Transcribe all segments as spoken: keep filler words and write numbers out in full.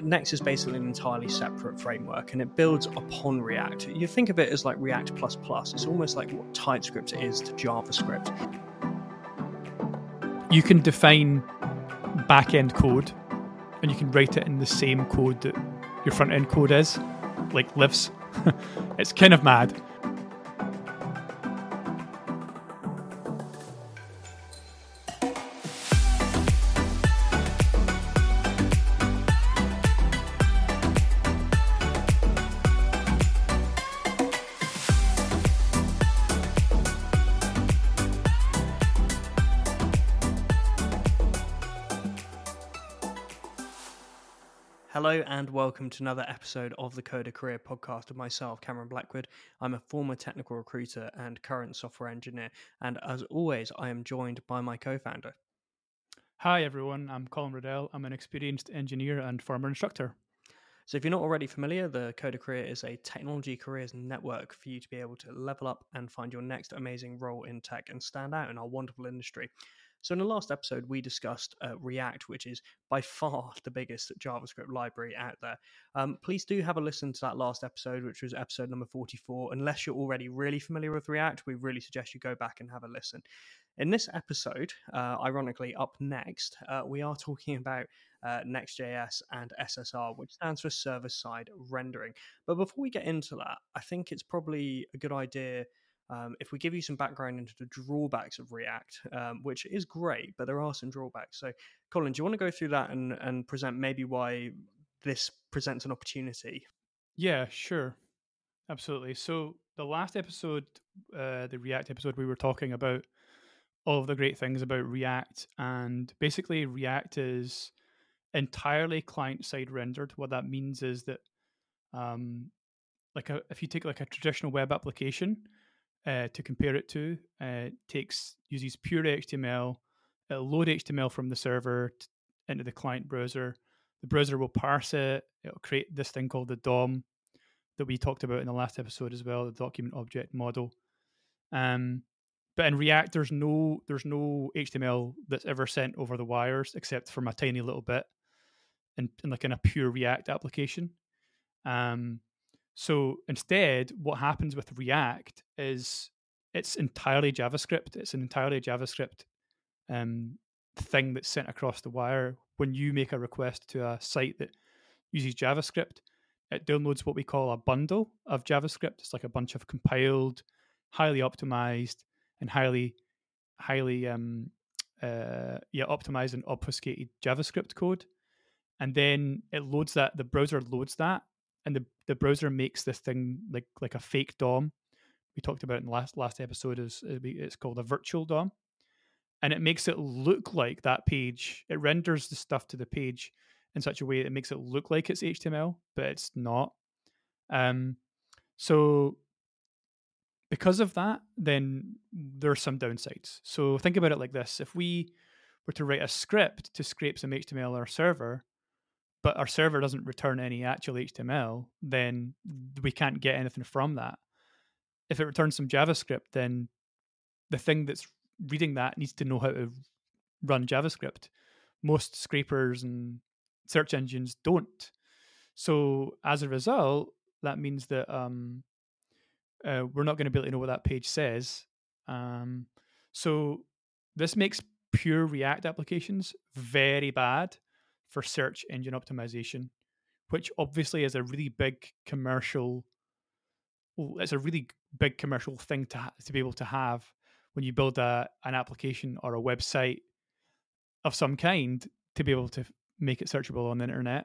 Next is basically an entirely separate framework, and it builds upon React. You think of it as like React plus plus. It's almost like what TypeScript is to JavaScript. You can define back-end code, and you can write it in the same code that your front-end code is, like lives. It's kind of mad. Hello and welcome to another episode of the Coder Career Podcast with myself, Cameron Blackwood. I'm a former technical recruiter and current software engineer, and as always, I am joined by my co-founder. Hi everyone, I'm Colin Riddell. I'm an experienced engineer and former instructor. So if you're not already familiar, the Coder Career is a technology careers network for you to be able to level up and find your next amazing role in tech and stand out in our wonderful industry. So in the last episode, we discussed uh, React, which is by far the biggest JavaScript library out there. Um, please do have a listen to that last episode, which was episode number forty-four. Unless you're already really familiar with React, we really suggest you go back and have a listen. In this episode, uh, ironically, up next, uh, we are talking about uh, Next.js and S S R, which stands for server-side rendering. But before we get into that, I think it's probably a good idea Um, if we give you some background into the drawbacks of React, um, which is great, but there are some drawbacks. So, Colin, do you want to go through that and, and present maybe why this presents an opportunity? Yeah, sure. Absolutely. So the last episode, uh, the React episode, we were talking about all of the great things about React. And basically, React is entirely client-side rendered. What that means is that um, like a, if you take like a traditional web application, Uh, to compare it to, uh, takes uses pure H T M L. It'll load H T M L from the server t- into the client browser. The browser will parse it. It'll create this thing called the D O M that we talked about in the last episode as well, the document object model. Um, but in React, there's no there's no H T M L that's ever sent over the wires except from a tiny little bit in, in like in a pure React application. Um, So instead, what happens with React is it's entirely JavaScript. It's an entirely JavaScript um, thing that's sent across the wire. When you make a request to a site that uses JavaScript, it downloads what we call a bundle of JavaScript. It's like a bunch of compiled, highly optimized, and highly, highly um, uh, yeah, optimized and obfuscated JavaScript code. And then it loads that. The browser loads that, and the, the browser makes this thing like like a fake D O M. We talked about it in the last last episode. Is it's called a virtual D O M, and it makes it look like that page. It renders the stuff to the page in such a way that it makes it look like it's H T M L, but it's not. Um, so because of that, then there are some downsides. So think about it like this: if we were to write a script to scrape some H T M L on our server, but our server doesn't return any actual H T M L, then we can't get anything from that. If it returns some JavaScript, then the thing that's reading that needs to know how to run JavaScript. Most scrapers and search engines don't. So as a result, that means that um, uh, we're not going to be able to know what that page says. Um, so this makes pure React applications very bad for search engine optimization, which obviously is a really big commercial. It's a really big commercial thing to ha- to be able to have when you build a an application or a website of some kind to be able to make it searchable on the internet,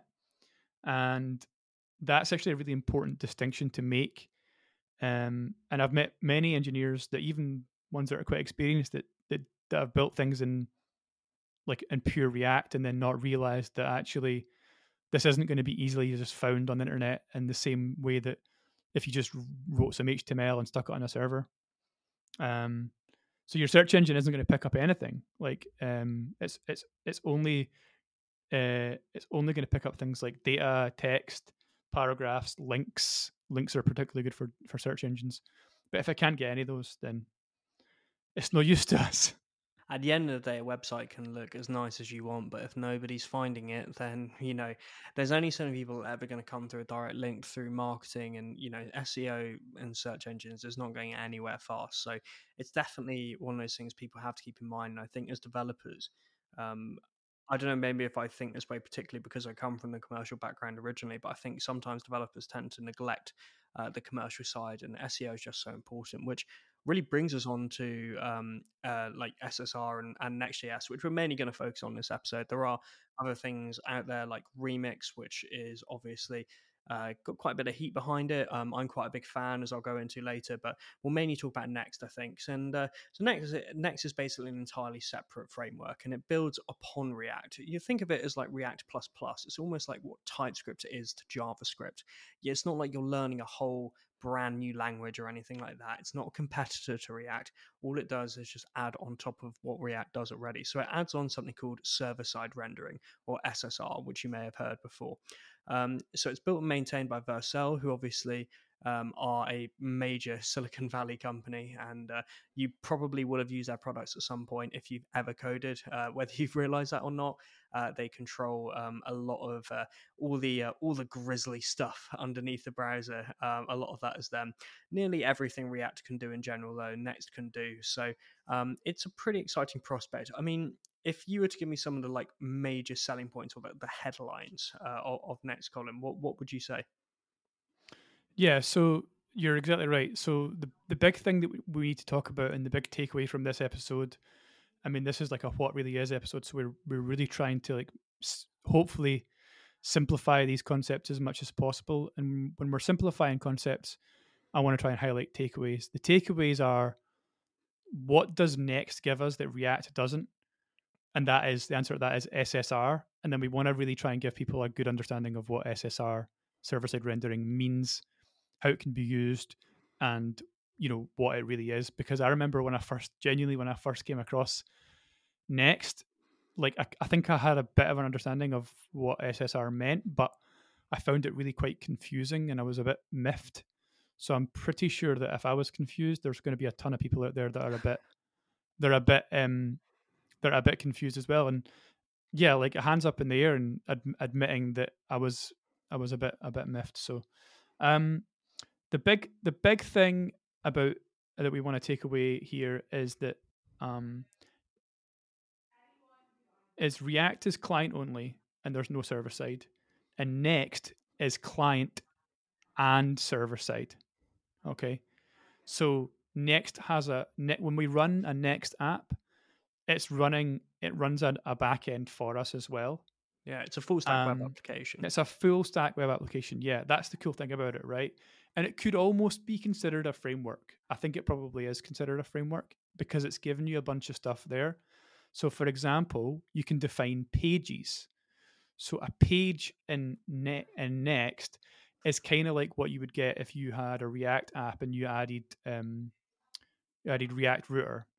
and that's actually a really important distinction to make. Um, and I've met many engineers that even ones that are quite experienced that that, that have built things in like in pure React and then not realized that actually this isn't going to be easily just found on the internet in the same way that if you just wrote some H T M L and stuck it on a server. Um, so your search engine isn't going to pick up anything. Like um, it's it's it's only uh, it's only going to pick up things like data, text, paragraphs, links. Links are particularly good for for search engines. But if I can't get any of those, then it's no use to us. at the end of the day, a website can look as nice as you want, but if nobody's finding it, then you know there's only so many people ever going to come through a direct link through marketing and you know S E O and search engines is not going anywhere fast. So it's definitely one of those things people have to keep in mind. And I think as developers, um, I don't know, maybe if I think this way, particularly because I come from the commercial background originally, but I think sometimes developers tend to neglect uh, the commercial side, and S E O is just so important, which really brings us on to um, uh, like S S R and, and Next.js, which we're mainly going to focus on this episode. There are other things out there like Remix, which is obviously uh, got quite a bit of heat behind it. Um, I'm quite a big fan, as I'll go into later, but we'll mainly talk about Next, I think. And uh, so Next, Next is basically an entirely separate framework, and it builds upon React. You think of it as like React plus plus. It's almost like what TypeScript is to JavaScript. Yeah, it's not like you're learning a whole brand new language or anything like that. It's not a competitor to React. All it does is just add on top of what React does already. So it adds on something called server-side rendering, or S S R, which you may have heard before. Um, so it's built and maintained by Vercel, who obviously um, are a major Silicon Valley company, and uh, you probably would have used their products at some point if you've ever coded, uh, whether you've realized that or not. Uh, they control um, a lot of uh, all the uh, all the grisly stuff underneath the browser. Um, a lot of that is them. Nearly everything React can do in general, though, Next can do. So um, it's a pretty exciting prospect. I mean, if you were to give me some of the like major selling points or the, the headlines uh, of, of Next, Colin, what what would you say? Yeah, so you're exactly right. So the the big thing that we need to talk about and the big takeaway from this episode, I mean, this is like a what really is episode, so we're we're really trying to like s- hopefully simplify these concepts as much as possible. And when we're simplifying concepts, I want to try and highlight takeaways. The takeaways are, what does Next give us that React doesn't? And that is the answer to that is S S R. And then we want to really try and give people a good understanding of what S S R, server side rendering, means, how it can be used, and you know what it really is. Because I remember when I first genuinely when I first came across Next, like I, I think I had a bit of an understanding of what S S R meant, but I found it really quite confusing and I was a bit miffed. So I'm pretty sure that if I was confused, there's going to be a ton of people out there that are a bit they're a bit um they're a bit confused as well. And yeah, like a hands up in the air and ad- admitting that I was I was a bit a bit miffed. So um the big the big thing about that we want to take away here is that um is React is client only and there's no server side, and Next is client and server side. Okay, so Next has a when we run a Next app, it's running it runs a, a back end for us as well. Yeah, it's a full stack web Um, application. it's a full stack web application. Yeah, that's the cool thing about it, right? And it could almost be considered a framework. I think it probably is considered a framework because it's given you a bunch of stuff there. So, for example, you can define pages. So, a page in net in Next is kind of like what you would get if you had a React app and you added um, you added React Router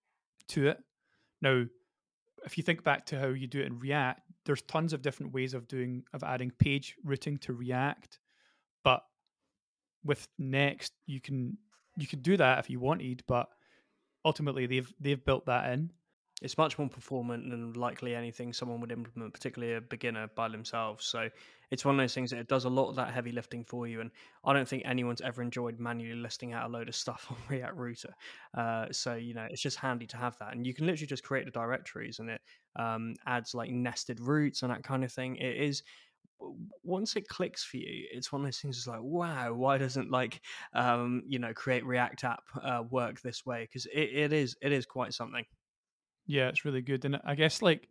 to it. Now, if you think back to how you do it in React, there's tons of different ways of doing of adding page routing to React, but with Next you can you could do that if you wanted, but ultimately they've they've built that in. It's much more performant than likely anything someone would implement, particularly a beginner by themselves. So it's one of those things that it does a lot of that heavy lifting for you. And I don't think anyone's ever enjoyed manually listing out a load of stuff on React Router. Uh, so, you know, it's just handy to have that. And you can literally just create the directories and it um, adds like nested routes and that kind of thing. It is once it clicks for you, it's one of those things. It's like, wow, why doesn't like um, you know create React app uh, work this way? Because it, it is it is quite something. Yeah, it's really good. And I guess like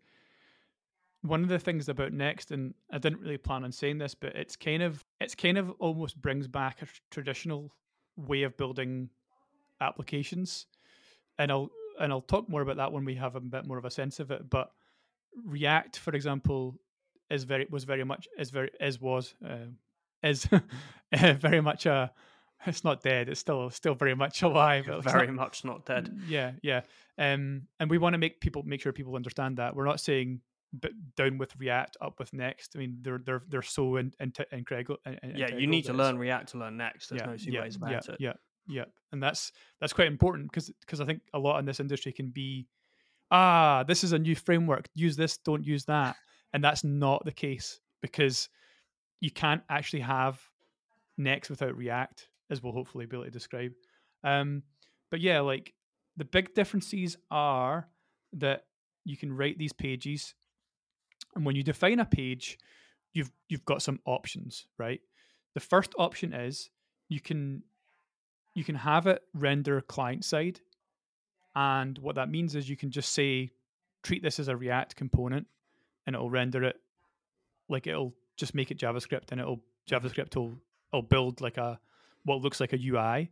one of the things about Next, and I didn't really plan on saying this, but it's kind of it's kind of almost brings back a tr- traditional way of building applications. And I'll and I'll talk more about that when we have a bit more of a sense of it. But React, for example, is very was very much is very is was uh, is very much a it's not dead. It's still still very much alive. It's Very not. much not dead. Yeah, yeah. Um, and we want to make people make sure people understand that we're not saying but down with React, up with Next. I mean, they're they're they're so in, in, integral. In, Yeah, you integral need that to it's, learn React to learn Next. There's yeah, no two yeah, ways yeah, about it. yeah, yeah. And that's that's quite important because because I think a lot in this industry can be ah, this is a new framework. Use this, don't use that. And that's not the case because you can't actually have Next without React, as we'll hopefully be able to describe. Um, but yeah, like the big differences are that you can write these pages, and when you define a page, you've you've got some options, right? The first option is you can you can have it render client side, and what that means is you can just say treat this as a React component, and it'll render it like it'll just make it JavaScript, and it'll JavaScript will will build like a what looks like a U I.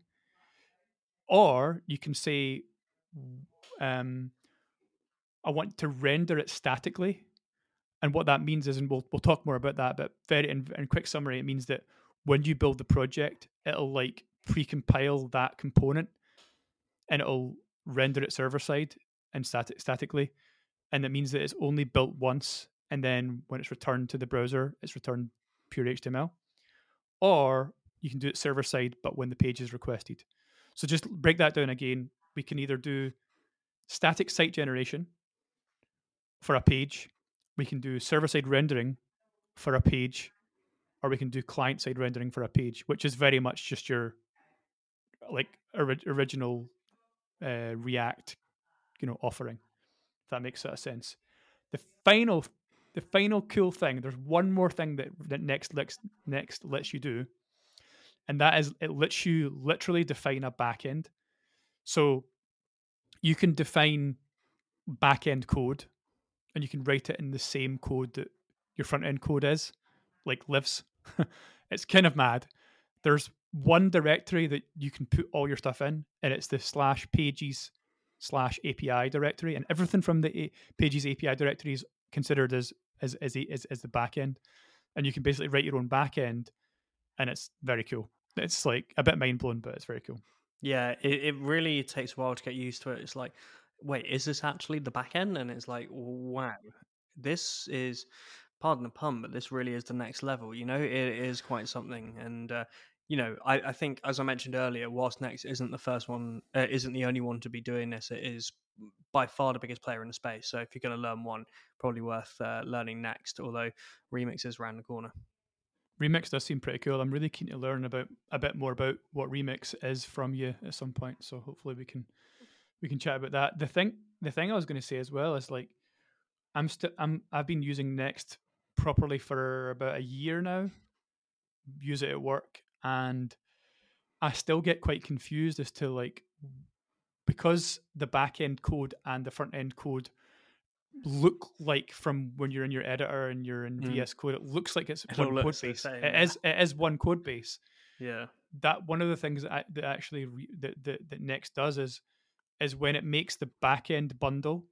Or you can say, um, I want to render it statically. And what that means is, and we'll we'll talk more about that, but very in, in quick summary, it means that when you build the project, it'll like pre-compile that component and it'll render it server side and static statically. And that means that it's only built once, and then when it's returned to the browser, it's returned pure H T M L. Or you can do it server side, but when the page is requested. So just break that down again. We can either do static site generation for a page, we can do server side rendering for a page, or we can do client side rendering for a page, which is very much just your like ori- original uh, React, you know, offering. If that makes sort of sense. The final, the final cool thing. There's one more thing that that next next next lets you do, and that is it lets you literally define a backend. So you can define backend code, and you can write it in the same code that your front end code is, like lives. It's kind of mad. There's one directory that you can put all your stuff in, and it's the slash pages slash A P I directory, and everything from the A- pages A P I directory is considered as as as, a, as as the backend, and you can basically write your own backend, and it's very cool. It's like a bit mind blowing, but it's very cool. Yeah, it, it really takes a while to get used to it. It's like, wait, is this actually the back end? And it's like, wow, this is, pardon the pun, but this really is the next level. You know, it is quite something. And, uh, you know, I, I think, as I mentioned earlier, whilst Next isn't the first one, uh, isn't the only one to be doing this, it is by far the biggest player in the space. So if you're going to learn one, probably worth uh, learning Next, although Remix is around the corner. Remix does seem pretty cool. I'm really keen to learn about a bit more about what Remix is from you at some point. So hopefully we can we can chat about that. The thing the thing I was going to say as well is like I'm still I'm I've been using Next properly for about a year now. Use it at work, and I still get quite confused as to like because the back end code and the front end code look like from when you're in your editor and you're in Mm. V S Code, it looks like it's It one all code looks the base. same, It yeah. is it is one code base. Yeah. That one of the things that, I, that actually re, that, that that Next does is is when it makes the backend bundle,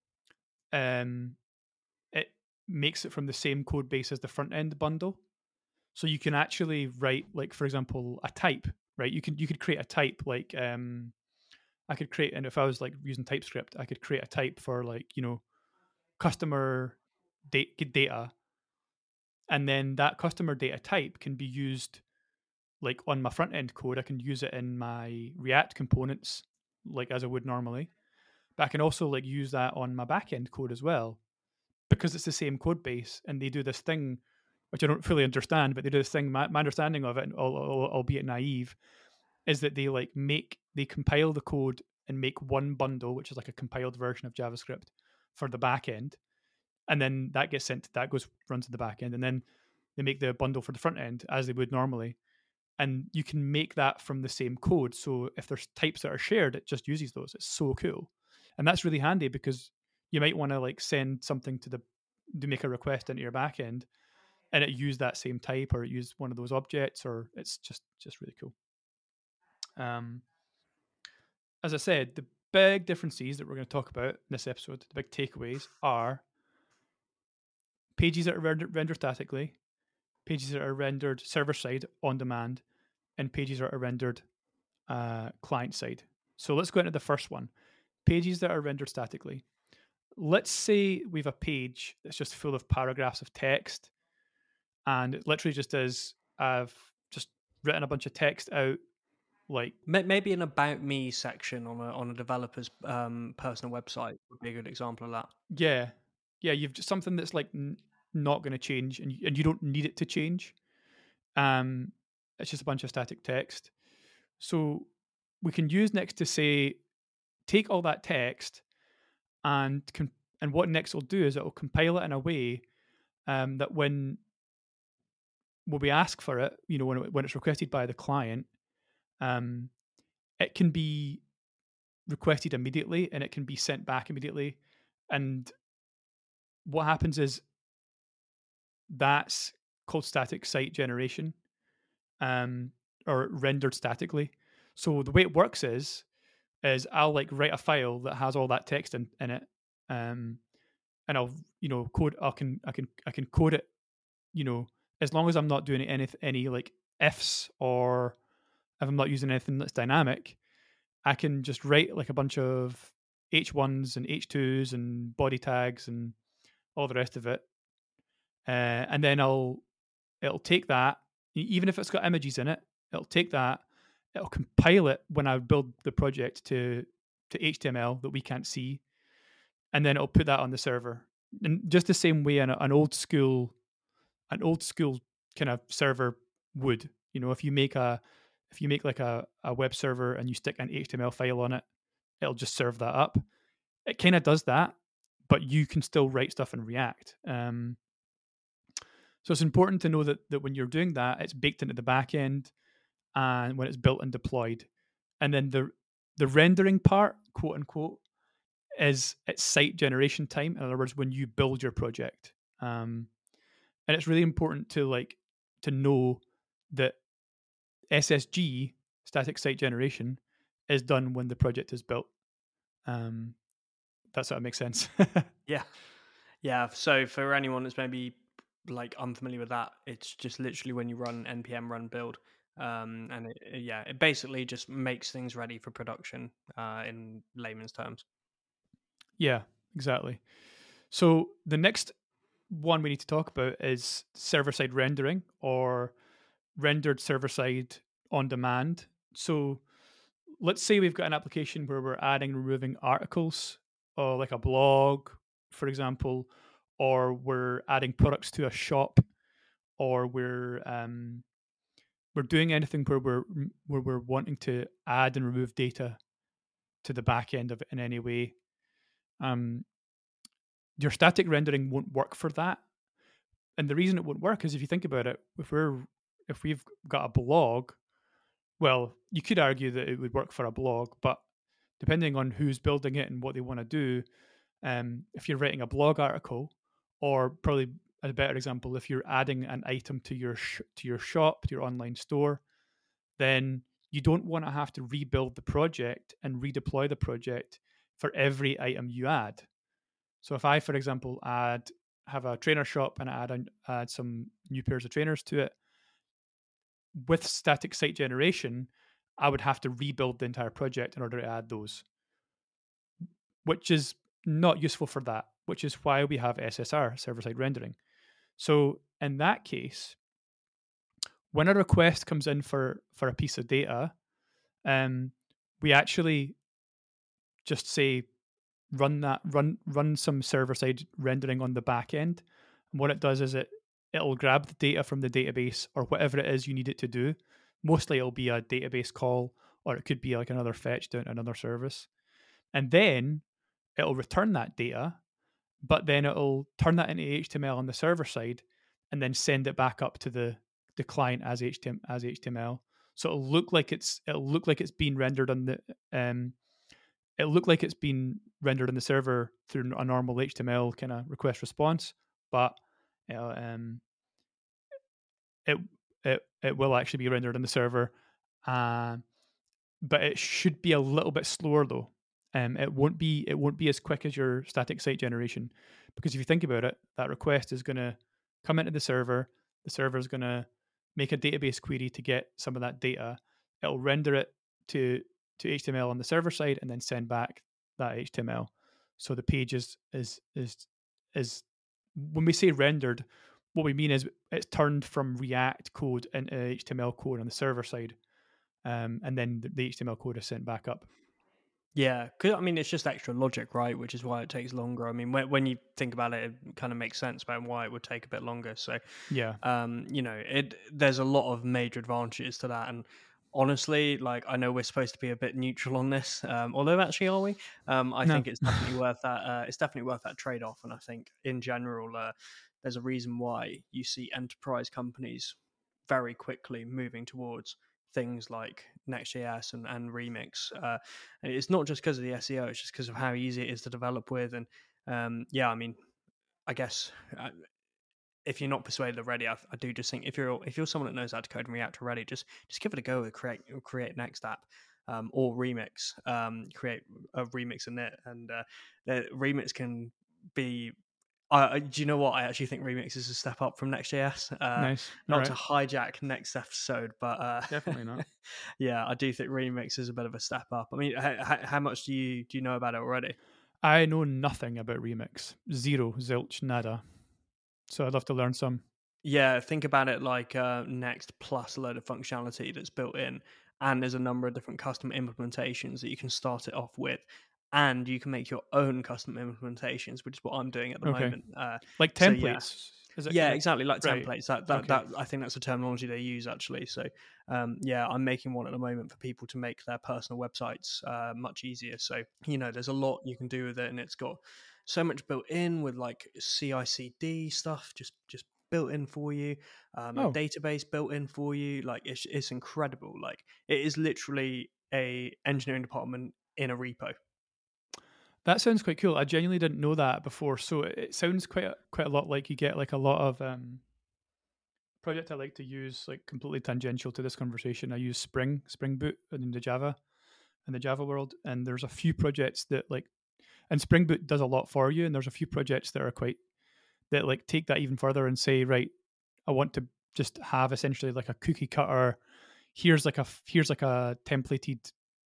um, it makes it from the same code base as the front end bundle. So you can actually write, like for example, a type, right? You can you could create a type like um, I could create, and if I was like using TypeScript, I could create a type for like you know customer data, data, and then that customer data type can be used like on my front end code. I can use it in my React components like as I would normally, but I can also like use that on my back end code as well because it's the same code base, and they do this thing which I don't fully understand, but they do this thing. My, my understanding of it, albeit naive, is that they like make they compile the code and make one bundle, which is like a compiled version of JavaScript for the back end, and then that gets sent. That goes runs to the back end, and then they make the bundle for the front end as they would normally. And you can make that from the same code. So if there's types that are shared, it just uses those. It's so cool, and that's really handy because you might want to like send something to the to make a request into your backend, and it use that same type or it use one of those objects, or it's just just really cool. Um, as I said, the big differences that we're going to talk about in this episode, the big takeaways are pages that are rendered, rendered statically, pages that are rendered server side on demand, and pages that are rendered uh, client side. So let's go into the first one, pages that are rendered statically. Let's say we have a page that's just full of paragraphs of text, and it literally just is I've just written a bunch of text out like Maybe an about me section on a on a developer's um, personal website would be a good example of that. yeah, yeah, you've just something that's like n- not going to change, and you, and you don't need it to change. Um, it's just a bunch of static text. So we can use Next to say take all that text and com- and what Next will do is it will compile it in a way um, that when when we ask for it, you know, when it, when it's requested by the client, um, it can be requested immediately and it can be sent back immediately. And what happens is that's called static site generation, um, or rendered statically. So the way it works is is I'll like write a file that has all that text in, in it, um, and I'll you know code. I can I can I can code it. You know, as long as I'm not doing any any like ifs, or if I'm not using anything that's dynamic, I can just write like a bunch of H ones and H twos and body tags and all the rest of it, uh, and then I'll it'll take that, e- even if it's got images in it, it'll take that, it'll compile it when I build the project to to H T M L that we can't see, and then it'll put that on the server. And just the same way an, an old school an old school kind of server would, you know, if you make a if you make like a, a web server and you stick an H T M L file on it, it'll just serve that up. It kind of does that, but you can still write stuff in React. Um, so it's important to know that that when you're doing that, it's baked into the back end and when it's built and deployed. And then the the rendering part, quote unquote, is it's site generation time. In other words, when you build your project. Um, and it's really important to like to know that S S G, static site generation, is done when the project is built. Um, that's how it makes sense. Yeah, yeah. So for anyone that's maybe like unfamiliar with that, it's just literally when you run npm run build, um, and it, it- yeah, it basically just makes things ready for production uh, in layman's terms. Yeah, exactly. So the next one we need to talk about is server side rendering, or rendered server side on demand. So let's say we've got an application where we're adding and removing articles, or like a blog, for example, or we're adding products to a shop, or we're um, we're doing anything where we're where we're wanting to add and remove data to the back end of it in any way. Um, your static rendering won't work for that, and the reason it won't work is if you think about it, if we're if we've got a blog, well, you could argue that it would work for a blog, but depending on who's building it and what they want to do, um, if you're writing a blog article, or probably a better example, if you're adding an item to your sh- to your shop, to your online store, then you don't want to have to rebuild the project and redeploy the project for every item you add. So if I, for example, add have a trainer shop and I add add some new pairs of trainers to it, with static site generation, I would have to rebuild the entire project in order to add those, which is not useful for that, which is why we have S S R, server side rendering. So in that case, when a request comes in for, for a piece of data, um, we actually just say run that run run some server side rendering on the back end. And what it does is it it'll grab the data from the database or whatever it is you need it to do. Mostly it'll be a database call, or it could be like another fetch down to another service. And then it'll return that data, but then it'll turn that into H T M L on the server side and then send it back up to the, the client as H T M L as H T M L. So it'll look like it's it'll look like it's being rendered on the um it'll look like it's been rendered on the server through a normal H T M L kind of request response, but you know, um, it it it will actually be rendered on the server, uh, but it should be a little bit slower though. Um, it won't be it won't be as quick as your static site generation, because if you think about it, that request is going to come into the server. The server is going to make a database query to get some of that data. It'll render it to to H T M L on the server side and then send back that H T M L. So the page is is is is when we say rendered, what we mean is it's turned from React code into H T M L code on the server side. um, and then the, the H T M L code is sent back up. Yeah, 'cause, I mean, it's just extra logic, right? Which is why it takes longer. I mean, when when you think about it, it kind of makes sense about why it would take a bit longer. So, Yeah. um, you know, it there's a lot of major advantages to that. And honestly, like, I know we're supposed to be a bit neutral on this, um, although actually, are we? Um, I No. think it's definitely worth that. Uh, it's definitely worth that trade off. And I think in general, uh, there's a reason why you see enterprise companies very quickly moving towards things like Next.js and, and Remix. Uh, and it's not just because of the S E O; it's just because of how easy it is to develop with. And um, yeah, I mean, I guess uh, if you're not persuaded already, I, I do just think if you're if you're someone that knows how to code and React already, just just give it a go with create create Next app. Um, or Remix, um, create a remix in it, and uh, the Remix can be. Uh, do you know what? I actually think Remix is a step up from Next.js. Uh, Nice. All not to right. hijack next episode, but uh, Definitely not. yeah, I do think Remix is a bit of a step up. I mean, how, how much do you do you know about it already? I know nothing about Remix. Zero, zilch, nada. So I'd love to learn some. Yeah, think about it like uh, Next plus a load of functionality that's built in, and there's a number of different custom implementations that you can start it off with, and you can make your own custom implementations, which is what I'm doing at the Okay. moment. Uh, Like so yeah, templates. Is it yeah, kind of exactly like right? templates. That that Okay. that I think that's a terminology they use actually. So um, yeah, I'm making one at the moment for people to make their personal websites uh, much easier. So you know, there's a lot you can do with it, and it's got so much built in with like C I C D stuff, just just built in for you, um, a Oh, database built in for you. Like it's it's incredible. Like it is literally a engineering department in a repo. that sounds quite cool. I genuinely didn't know that before. So it, it sounds quite a, quite a lot like you get like a lot of um project I like to use, like completely tangential to this conversation. I use Spring, Spring Boot in the Java in the Java world, and there's a few projects that like, and Spring Boot does a lot for you, and there's a few projects that are quite that like take that even further and say, right, I want to just have essentially like a cookie cutter. Here's like a here's like a templated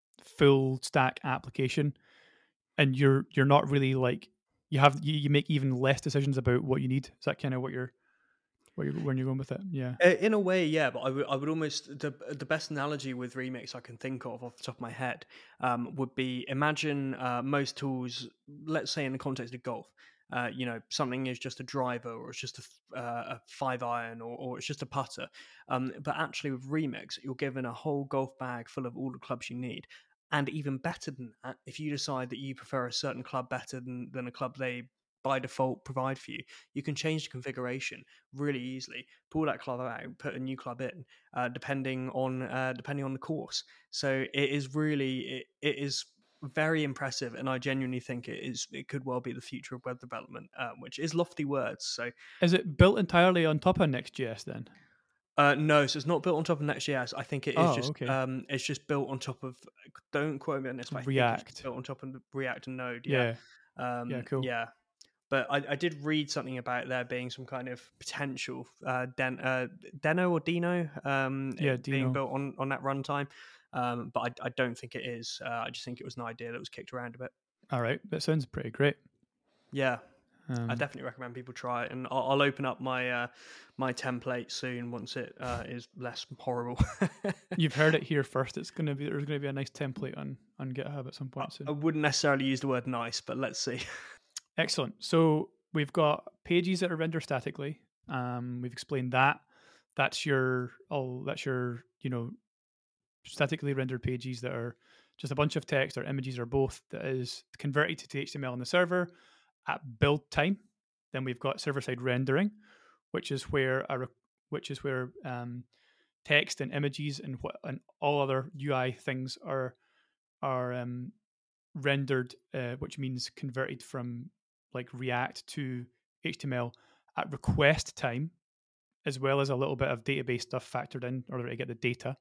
full stack application, and you're you're not really like you have you, you make even less decisions about what you need. Is that kind of what you're what you're when you're going with it? Yeah. Uh, In a way, yeah, but I would I would almost the the best analogy with Remix I can think of off the top of my head um, would be imagine uh, most tools, let's say in the context of golf, uh, you know, something is just a driver or it's just a, f- uh, a five iron or, or it's just a putter, um, but actually with Remix you're given a whole golf bag full of all the clubs you need. And even better than that, if you decide that you prefer a certain club better than, than a club they by default provide for you, you can change the configuration really easily, pull that club out, put a new club in, uh, depending on uh, depending on the course. So it is really it, it is very impressive, and I genuinely think it is it could well be the future of web development, um, which is lofty words. So Is it built entirely on top of Next.js then? uh, no, so it's not built on top of Next.js. I think it is Oh, just okay. um, it's just built on top of. Don't quote me on this, but I think it's React. built on top of the React and Node. Yeah, Yeah. Yeah, um, cool. yeah. But I, I did read something about there being some kind of potential uh, Den, uh, Deno or Dino um, Yeah, it being Dino. built on, on that runtime. Um, but I, I don't think it is. Uh, I just think it was an idea that was kicked around a bit. All right. That sounds pretty great. Yeah, I Um, definitely recommend people try it, and I'll, I'll open up my uh, my template soon once it uh, is less horrible. you've heard it here first. It's gonna be there's gonna be a nice template on on GitHub at some I, point I soon. wouldn't necessarily use the word nice, but let's see. Excellent. So we've got pages that are rendered statically. Um, we've explained that. That's your oh that's your you know statically rendered pages that are just a bunch of text or images or both that is converted to H T M L on the server at build time. Then we've got server side rendering, which is where a re- which is where um, text and images and what and all other U I things are are um, rendered, uh, which means converted from like React to H T M L at request time, as well as a little bit of database stuff factored in in order to get the data.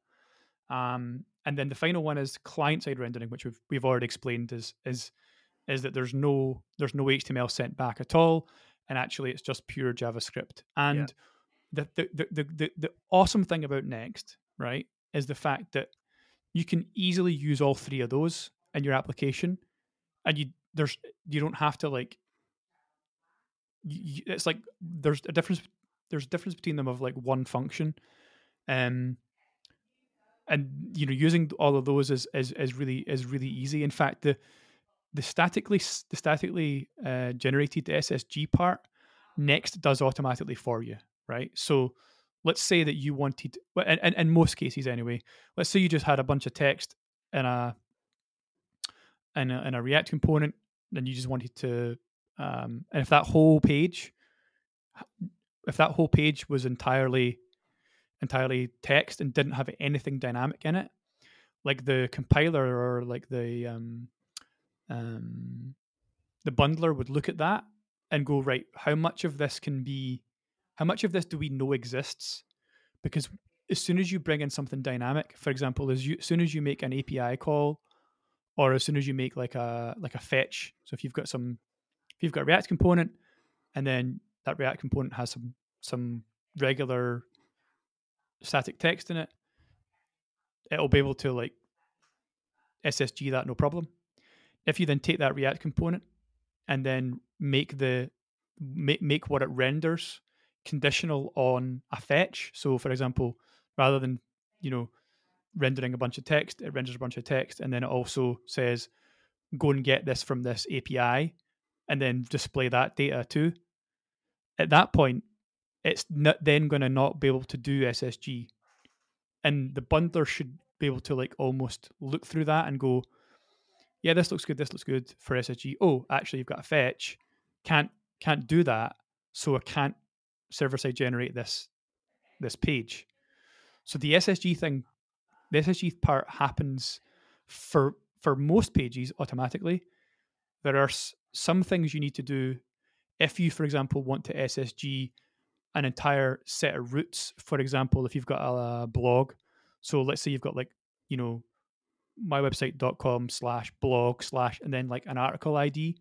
Um, and then the final one is client side rendering, which we've we've already explained is is is that there's no there's no H T M L sent back at all, and actually it's just pure JavaScript. Yeah, And the the the the, the, the awesome thing about Next, right, is the fact that you can easily use all three of those in your application, and you there's you don't have to like you, it's like there's a difference there's a difference between them of like one function, um and you know, using all of those is is, is really is really easy. In fact, the the statically the statically uh, generated S S G part Next does automatically for you, right? So let's say that you wanted, well, in, in, in most cases anyway, let's say you just had a bunch of text in a in a, in a React component, and you just wanted to, um, and if that whole page, if that whole page was entirely entirely text and didn't have anything dynamic in it, like the compiler or like the um, um, the bundler would look at that and go, right, how much of this can be, how much of this do we know exists? Because as soon as you bring in something dynamic, for example, as, you, as soon as you make an A P I call, or as soon as you make like a like a fetch, so if you've got some, if you've got a React component, and then that React component has some some regular static text in it, it'll be able to like S S G that no problem. If you then take that React component and then make the make, make what it renders conditional on a fetch. So for example, rather than, you know, rendering a bunch of text, it renders a bunch of text, and then it also says, go and get this from this A P I and then display that data too. At that point, it's not then going to not be able to do S S G. And the bundler should be able to like almost look through that and go, yeah, this looks good, this looks good for S S G. Oh, actually, you've got a fetch. Can't can't do that, so I can't server-side generate this this page. So the S S G thing, the S S G part happens for for most pages automatically. There are s- some things you need to do if you, for example, want to S S G an entire set of routes. For example, if you've got a, a blog, so let's say you've got like, you know, mywebsite.com slash blog slash and then like an article I D,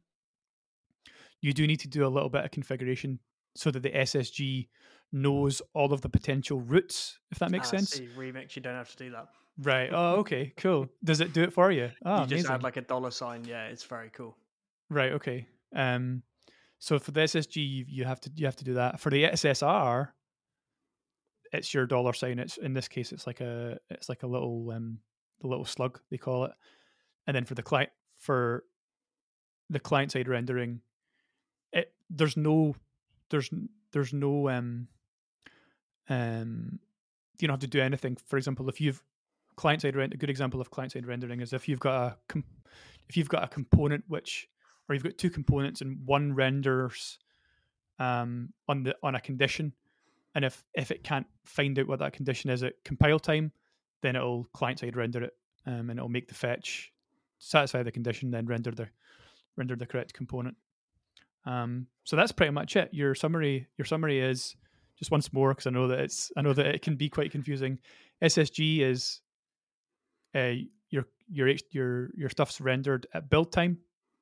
you do need to do a little bit of configuration so that the S S G knows all of the potential routes, if that makes Ah, sense. see, Remix, you don't have to do that. Right. Oh, okay, cool. Does it do it for you? Oh, you just amazing. add like a dollar sign. Yeah, it's very cool. Right. Okay. Um, so for the S S G, you, you have to you have to do that. For the S S R, it's your dollar sign. It's in this case, it's like a it's like a little um the little slug they call it. And then for the client for the client side rendering, it there's no there's there's no um um you don't have to do anything. For example, if you've client side rent, a good example of client side rendering is if you've got a com- if you've got a component which, or you've got two components and one renders um on the on a condition, and if if it can't find out what that condition is at compile time, then it'll client side render it, um, and it'll make the fetch, satisfy the condition, then render the render the correct component. Um, so that's pretty much it. Your summary, your summary is, just once more, because I know that it's, I know that it can be quite confusing. S S G is uh, your your your your stuff's rendered at build time.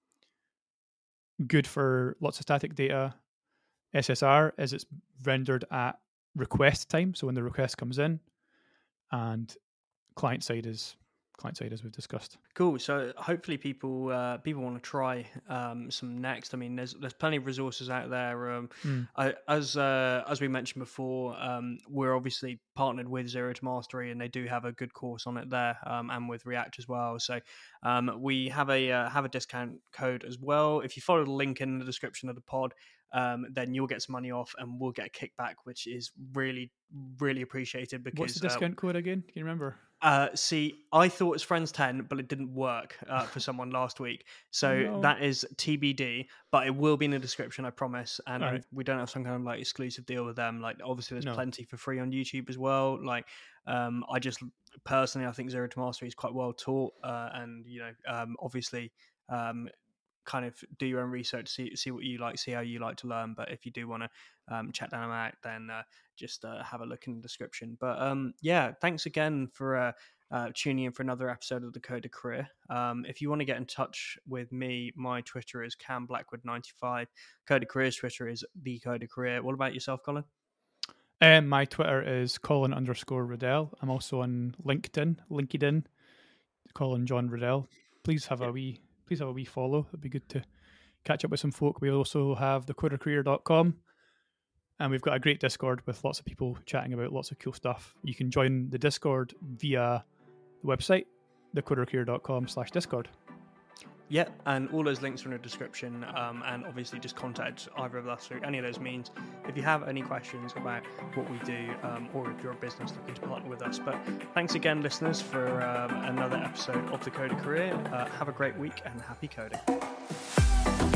Good for lots of static data. S S R is it's rendered at request time, so when the request comes in, and client side is client side as we've discussed. Cool. So hopefully people uh, people want to try um, some Next. I mean, there's there's plenty of resources out there. Um, Mm. I, as uh, as we mentioned before, um, we're obviously partnered with Zero to Mastery, and they do have a good course on it there, um, and with React as well. So um, we have a uh, have a discount code as well. If you follow the link in the description of the pod, um, then you'll get some money off, and we'll get a kickback, which is really really appreciated. Because What's the discount uh, code again? Can you remember? Uh, see, I thought it was Friends ten, but it didn't work uh, for someone last week. So No. that is T B D, but it will be in the description, I promise. And, All and right. we don't have some kind of like exclusive deal with them. Like, obviously, there's No. plenty for free on YouTube as well. Like, um, I just personally, I think Zero to Mastery is quite well taught, uh, and you know, um, obviously, um, kind of do your own research, see see what you like, see how you like to learn. But if you do want to um, check them out, then uh, just uh, have a look in the description. But um, yeah, thanks again for uh, uh, tuning in for another episode of the Code of Career. Um, if you want to get in touch with me, my Twitter is Cam Blackwood ninety-five. Code of Career's Twitter is the Code of Career. What about yourself, Colin? Um, my Twitter is Colin underscore Riddell. I'm also on LinkedIn, LinkedIn, Colin John Riddell. Please have yeah. a wee, please have a wee follow. It'd be good to catch up with some folk. We also have the code of career dot com, and we've got a great Discord with lots of people chatting about lots of cool stuff. You can join the Discord via website, thecodercareer.com slash discord. Yeah, and all those links are in the description, um, and obviously just contact either of us through any of those means if you have any questions about what we do, um, or if you're a business looking to partner with us. But thanks again, listeners, for um, another episode of The Coder Career. Uh, have a great week and happy coding.